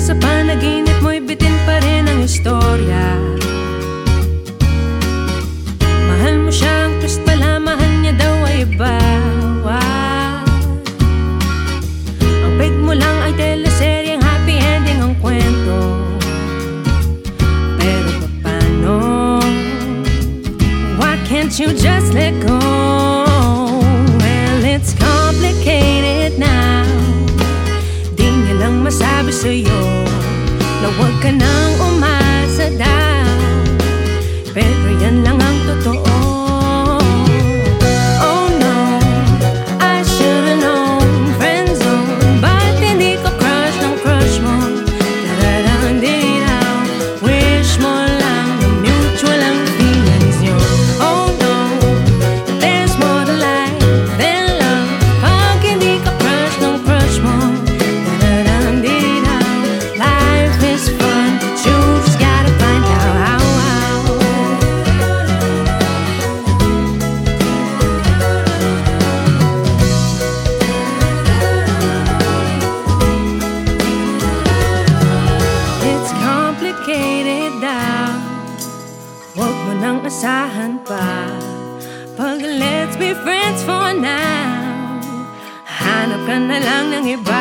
Sa panaginip mo'y bitin pa rin ang istorya. Mahal mo siya, ang twist pala, mahal niya daw ay iba. Ang peg mo lang ay teleseryeng happy ending ang kwento. Pero paano? Why can't you just let go? Well, it's complicated now. Di niya lang masabi sa'yo na huwag ka nang umasa daw. Pero yan lang ang totoo. Oh no, I should've known. Friendzone, ba't hindi ko crush ng crush mo? Tararandiraw, wish mo lang na mutual ang feelings nyo. Oh no, there's more to life than love. Pag hindi ka crush ng crush mo, tararandiraw, life is fun, but you just gotta find out how. It's complicated daw. Huwag mo nang asahan pa. Pag let's be friends for now, hanap ka na lang ng iba.